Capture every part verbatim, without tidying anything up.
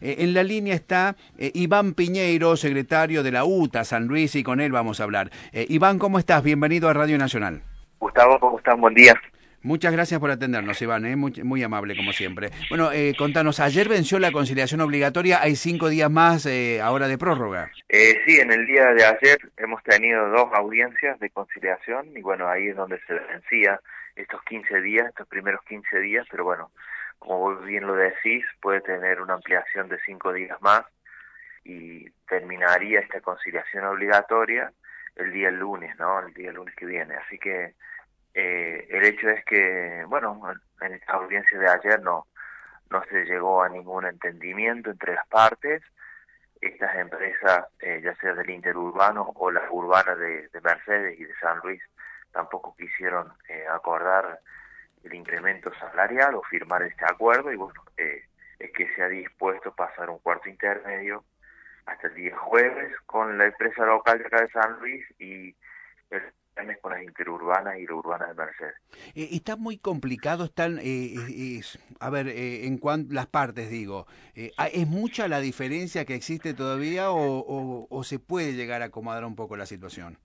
Eh, en la línea está eh, Iván Piñeiro, secretario de la U T A San Luis, y con él vamos a hablar. Eh, Iván, ¿cómo estás? Bienvenido a Radio Nacional. Gustavo, ¿cómo están? Buen día. Muchas gracias por atendernos, Iván, ¿eh? muy, muy amable como siempre. Bueno, eh, contanos, ayer venció la conciliación obligatoria, hay cinco días más eh, ahora de prórroga. Eh, sí, en el día de ayer hemos tenido dos audiencias de conciliación y bueno, ahí es donde se vencía estos quince días, estos primeros quince días, pero bueno, como vos bien lo decís, puede tener una ampliación de cinco días más y terminaría esta conciliación obligatoria el día lunes, ¿no? El día lunes que viene. Así que eh, el hecho es que, bueno, en esta audiencia de ayer no, no se llegó a ningún entendimiento entre las partes. Estas empresas, eh, ya sea del interurbano o las urbanas de, de Mercedes y de San Luis, tampoco quisieron eh, acordar el incremento salarial o firmar este acuerdo y bueno, eh, es que se ha dispuesto a pasar un cuarto intermedio hasta el día jueves con la empresa local de acá de San Luis y el viernes con las interurbanas y la urbana de Mercedes. Eh, está muy complicado, están, eh, es- a ver, eh, en cuanto las partes, digo, eh, ¿es mucha la diferencia que existe todavía o, o, o se puede llegar a acomodar un poco la situación?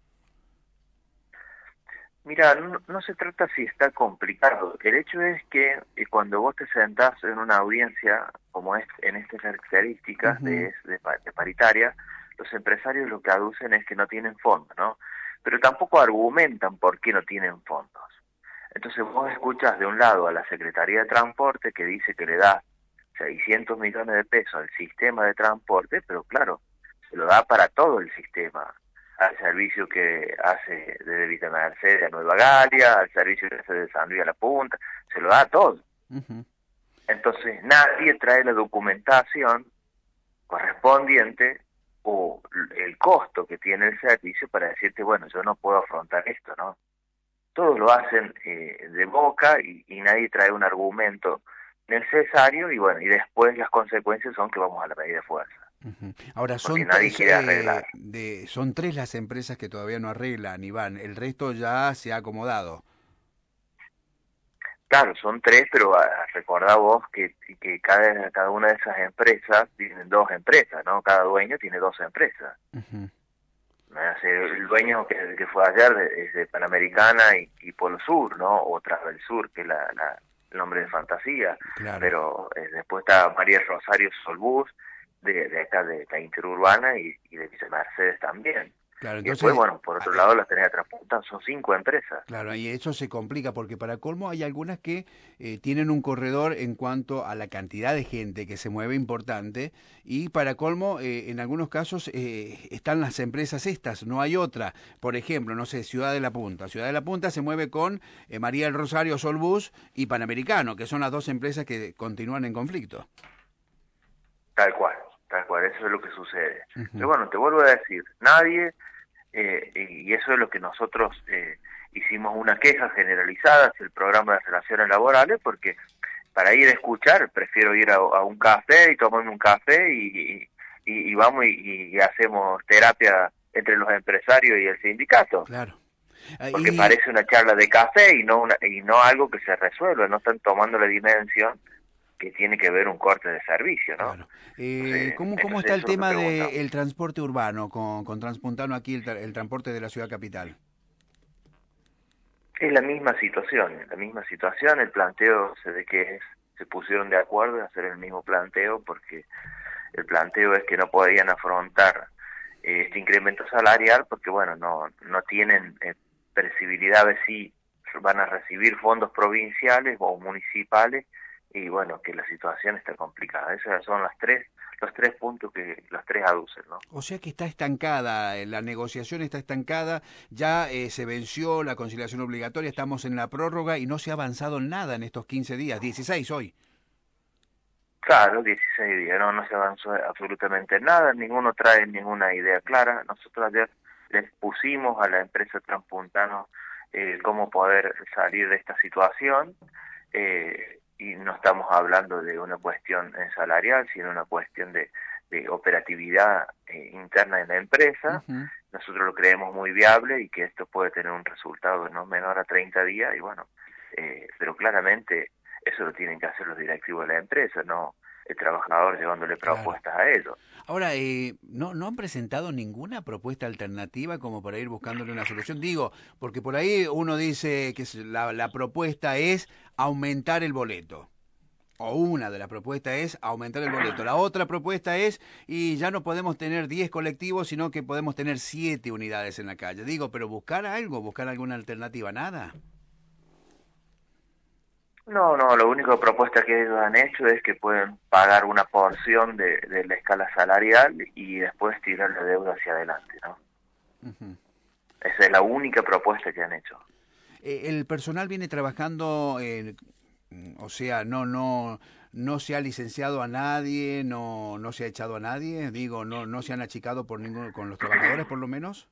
Mira, no, no se trata si está complicado. El hecho es que eh, cuando vos te sentás en una audiencia como es en estas características Ujú. de, de, pa- de paritaria, los empresarios lo que aducen es que no tienen fondos, ¿no? Pero tampoco argumentan por qué no tienen fondos. Entonces vos escuchas de un lado a la Secretaría de Transporte que dice que le da seiscientos millones de pesos al sistema de transporte, pero claro, se lo da para todo el sistema, al servicio que hace desde Villa Mercedes a Nueva Galia, al servicio que hace de San Luis a La Punta, se lo da a todo. Ujú. Entonces nadie trae la documentación correspondiente o el costo que tiene el servicio para decirte, bueno, yo no puedo afrontar esto, ¿no? Todos lo hacen eh, de boca y, y nadie trae un argumento necesario y bueno, y después las consecuencias son que vamos a la medida de fuerza, Ujú. Ahora, porque son, nadie tres, quiere arreglar. eh, de, son tres las empresas que todavía no arreglan, Iván. El resto ya se ha acomodado. Claro, son tres, pero ah, recordá vos que, que cada, cada una de esas empresas tienen dos empresas, ¿no? Cada dueño tiene dos empresas. Ujú. ¿No? O sea, el dueño que, que fue ayer de- es de Panamericana y, y Polo Sur, ¿no? O Travel Sur, que es la, la- el nombre de fantasía. Claro. Pero eh, después está María Rosario Solbus, de, de acá de la Interurbana y, y de Villa Mercedes también. Claro, Y después, entonces, bueno, por ah, otro lado, eh, las tenés Transpunta, son cinco empresas. claro, y eso se complica porque para colmo hay algunas que eh, tienen un corredor en cuanto a la cantidad de gente que se mueve importante y para colmo eh, en algunos casos eh, están las empresas estas, no hay otra. Por ejemplo, no sé, Ciudad de la Punta. Ciudad de la Punta se mueve con eh, María del Rosario Solbus y Panamericano, que son las dos empresas que continúan en conflicto. Tal cual, tal cual, eso es lo que sucede. Pero Ujú. bueno, te vuelvo a decir, nadie, eh, y eso es lo que nosotros eh, hicimos una queja generalizada hacia el programa de relaciones laborales, porque para ir a escuchar prefiero ir a, a un café y tomarme un café y, y, y vamos y, y hacemos terapia entre los empresarios y el sindicato, Claro. Ah, porque y parece una charla de café y no, una, y no algo que se resuelve, no están tomando la dimensión que tiene que ver un corte de servicio, ¿no? claro. Eh, Entonces, ¿cómo, ¿Cómo entonces está el eso es lo que tema preguntamos. del transporte urbano con, con Transpuntano aquí, el, tra- el transporte de la ciudad capital? Es la misma situación, es la misma situación, el planteo se ve que es, se pusieron de acuerdo en hacer el mismo planteo porque el planteo es que no podían afrontar eh, este incremento salarial porque bueno, no, no tienen eh, previsibilidad de si van a recibir fondos provinciales o municipales y bueno, que la situación está complicada. Esos son las tres, los tres puntos que los tres aducen, ¿no? O sea que está estancada, eh, la negociación está estancada, ya eh, se venció la conciliación obligatoria, estamos en la prórroga y no se ha avanzado en nada en estos quince días, dieciséis hoy. Claro, dieciséis días, no, no se avanzó absolutamente nada, ninguno trae ninguna idea clara. Nosotros ayer les pusimos a la empresa Transpuntano eh, cómo poder salir de esta situación eh, y no estamos hablando de una cuestión eh, salarial, sino una cuestión de, de operatividad eh, interna en la empresa. Ujú. Nosotros lo creemos muy viable y que esto puede tener un resultado no menor a treinta días y bueno, eh, pero claramente eso lo tienen que hacer los directivos de la empresa, no el trabajador llevándole Claro. propuestas a ellos. Ahora, eh, ¿no, ¿no han presentado ninguna propuesta alternativa como para ir buscándole una solución? Digo, porque por ahí uno dice que la, la propuesta es aumentar el boleto. O una de las propuestas es aumentar el boleto. La otra propuesta es, y ya no podemos tener diez colectivos, sino que podemos tener siete unidades en la calle. Digo, pero buscar algo, buscar alguna alternativa, nada. No, no, la única propuesta que ellos han hecho es que pueden pagar una porción de, de la escala salarial y después tirar la deuda hacia adelante, ¿no? Uh-huh. Esa es la única propuesta que han hecho. Eh, el personal viene trabajando, eh, o sea, no, no, no se ha licenciado a nadie, no, no se ha echado a nadie, digo, no, no se han achicado por ninguno, con los trabajadores por lo menos.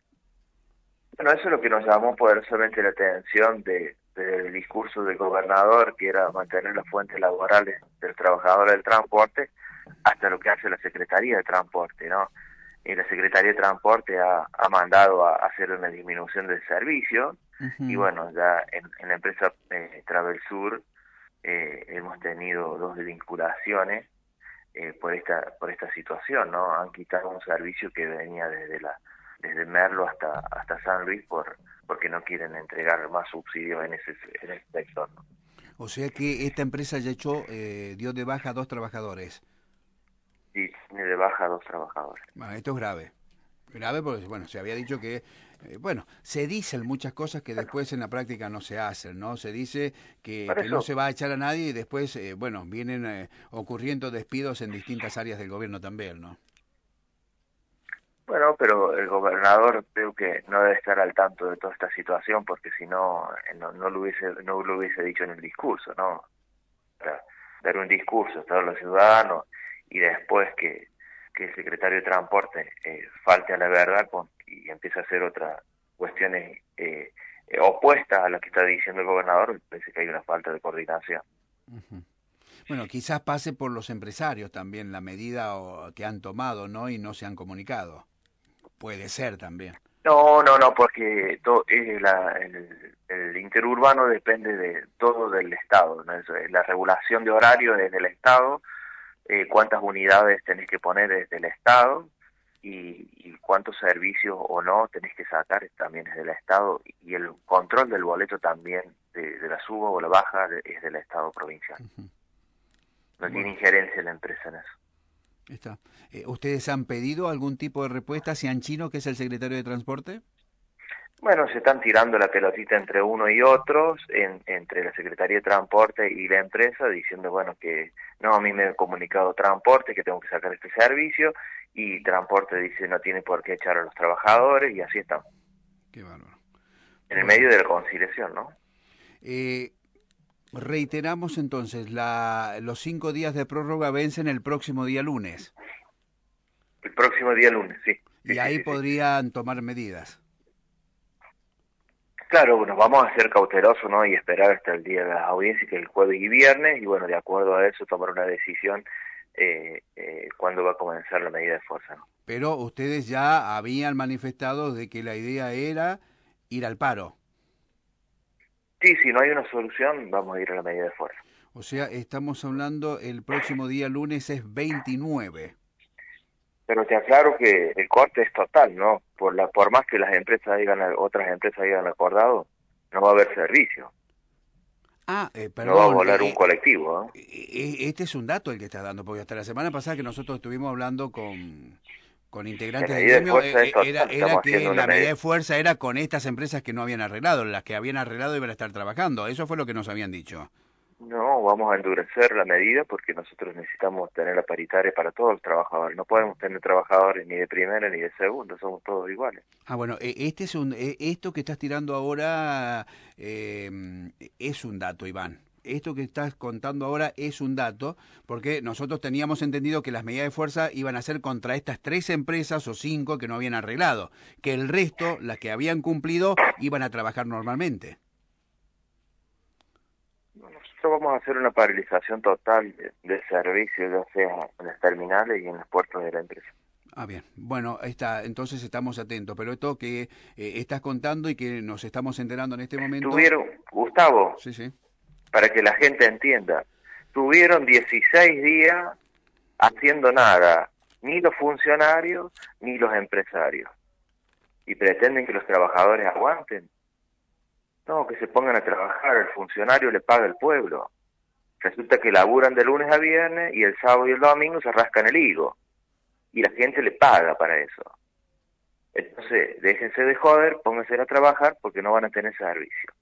Bueno, eso es lo que nos llamó poderosamente la atención de, del discurso del gobernador, que era mantener las fuentes laborales del trabajador del transporte, hasta lo que hace la Secretaría de Transporte, ¿no? Y la Secretaría de Transporte ha, ha mandado a hacer una disminución del servicio, uh-huh. Y bueno, ya en, en la empresa eh, Travel Sur eh, hemos tenido dos vinculaciones eh, por esta por esta situación, ¿no? Han quitado un servicio que venía desde la desde Merlo hasta hasta San Luis por porque no quieren entregar más subsidios en ese en ese sector, ¿no? O sea que esta empresa ya echó, eh, dio de baja a dos trabajadores. Sí, tiene de baja a dos trabajadores. Bueno, esto es grave. Grave porque, bueno, se había dicho que, eh, bueno, se dicen muchas cosas que después en la práctica no se hacen, ¿no? Se dice que, que no se va a echar a nadie y después, eh, bueno, vienen eh, ocurriendo despidos en distintas áreas del gobierno también, ¿no? Bueno, pero el gobernador creo que no debe estar al tanto de toda esta situación porque si no, no, no lo hubiese no lo hubiese dicho en el discurso, ¿no? Para dar un discurso a todos los ciudadanos y después que, que el secretario de Transporte eh, falte a la verdad con, y empiece a hacer otras cuestiones eh, eh, opuestas a las que está diciendo el gobernador, me parece que hay una falta de coordinación. Uh-huh. Bueno, quizás pase por los empresarios también la medida o, que han tomado, ¿no? Y no se han comunicado. Puede ser también. No, no, no, porque todo, eh, la, el, el interurbano depende de todo del Estado, ¿no? La regulación de horario es del Estado, eh, cuántas unidades tenés que poner es del Estado y, y cuántos servicios o no tenés que sacar también es del Estado y el control del boleto también de, de la suba o la baja de, es del Estado provincial. Uh-huh. No bueno. Tiene injerencia la empresa en eso. Está. Eh, ¿Ustedes han pedido algún tipo de respuesta hacia Anchino, que es el secretario de Transporte? Bueno, se están tirando la pelotita entre uno y otros, en, entre la Secretaría de Transporte y la empresa, diciendo, bueno, que no, a mí me ha comunicado Transporte que tengo que sacar este servicio, y Transporte dice no tiene por qué echar a los trabajadores, y así estamos. Qué bárbaro. En el bueno. medio de la conciliación, ¿no? Eh... Reiteramos entonces, la, los cinco días de prórroga vencen el próximo día lunes. El próximo día lunes, sí. Y sí, ahí sí, podrían sí. tomar medidas. Claro, nos vamos a ser cautelosos, ¿no? Y esperar hasta el día de las audiencias, que es el jueves y viernes, y bueno, de acuerdo a eso, tomar una decisión eh, eh, cuándo va a comenzar la medida de fuerza, ¿no? Pero ustedes ya habían manifestado de que la idea era ir al paro. Sí, si no hay una solución, vamos a ir a la medida de fuerza. O sea, estamos hablando, el próximo día lunes es veintinueve. Pero te aclaro que el corte es total, ¿no? Por la por más que las empresas hayan, otras empresas hayan acordado, no va a haber servicio. Ah, eh, perdón. No va a volar eh, un colectivo, ¿no? Eh, este es un dato el que estás dando, porque hasta la semana pasada que nosotros estuvimos hablando con... con integrantes del gremio, eh, era, era que la medida de fuerza era con estas empresas que no habían arreglado, las que habían arreglado iban a estar trabajando, eso fue lo que nos habían dicho. No, vamos a endurecer la medida porque nosotros necesitamos tener la paritaria para todos los trabajadores, no podemos tener trabajadores ni de primera ni de segunda, somos todos iguales. Ah, bueno, este es un, esto que estás tirando ahora eh, es un dato, Iván. Esto que estás contando ahora es un dato, porque nosotros teníamos entendido que las medidas de fuerza iban a ser contra estas tres empresas o cinco que no habían arreglado, que el resto, las que habían cumplido, iban a trabajar normalmente. Nosotros vamos a hacer una paralización total de, de servicios, ya sea en las terminales y en los puertos de la empresa. Ah, bien. Bueno, está, entonces estamos atentos. Pero esto que eh, estás contando y que nos estamos enterando en este momento... Tuvieron, Gustavo, sí, sí. para que la gente entienda, Tuvieron dieciséis días haciendo nada, ni los funcionarios ni los empresarios. Y pretenden que los trabajadores aguanten. No, que se pongan a trabajar, el funcionario le paga el pueblo. Resulta que laburan de lunes a viernes y el sábado y el domingo se rascan el higo. Y la gente le paga para eso. Entonces, déjense de joder, pónganse a trabajar porque no van a tener servicio.